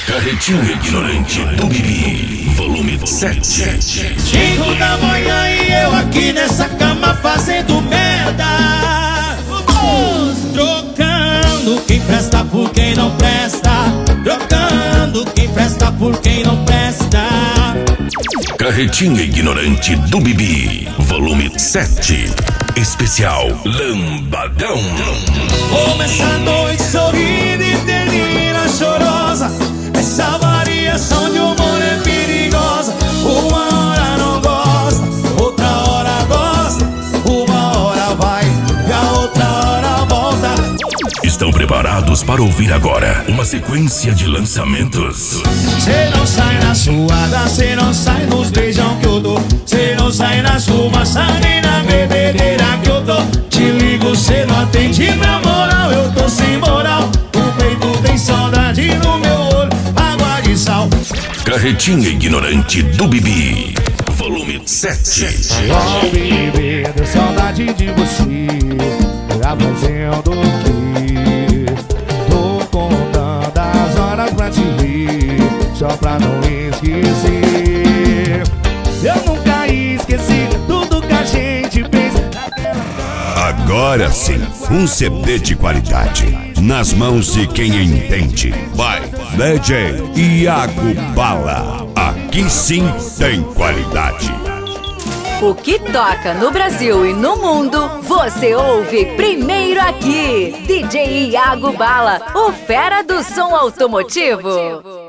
Carretinho Ignorante do Bibi, volume 7. 5 da manhã e eu aqui nessa cama fazendo merda. Trocando quem presta por quem não presta. Trocando quem presta por quem não presta. Carretinho Ignorante do Bibi, volume 7. Especial Lambadão. Começa a noite sorrindo e termina chorosa. Essa variação de humor é perigosa. Uma hora não gosta, outra hora gosta. Uma hora vai e a outra hora volta. Estão preparados para ouvir agora uma sequência de lançamentos? Cê não sai na suada, cê não sai nos beijão que eu dou. Cê não sai na chuva, nem na bebedeira que eu tô. Te ligo, cê não atende, na moral, eu tô sem moral. O peito tem saudade no meu olho, água de sal. Carretinho Ignorante do Bibi, volume 7. Oh, baby, deu saudade de você. Tá fazendo o quê? Tô contando as horas pra te ver, só pra não esquecer. Eu nunca esqueci tudo que a gente fez. Agora sim, um CD de qualidade nas mãos de quem entende. Vai, DJ Iago Bala. Aqui sim tem qualidade. O que toca no Brasil e no mundo, você ouve primeiro aqui. DJ Iago Bala, o fera do som automotivo.